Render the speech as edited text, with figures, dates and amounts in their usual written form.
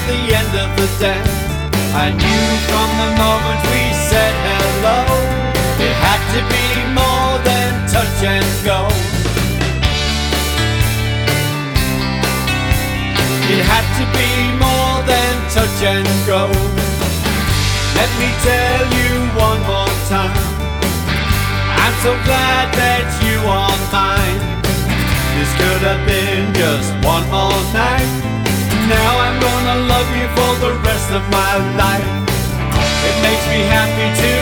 the end of the dance. I knew from the moment we said hello, it had to be more than touch and go. It had to be more than touch and go. Let me tell you one more time, I'm so glad that you are mine. This could have been just one more night. Now I'm gonna love you for the rest of my life. It makes me happy to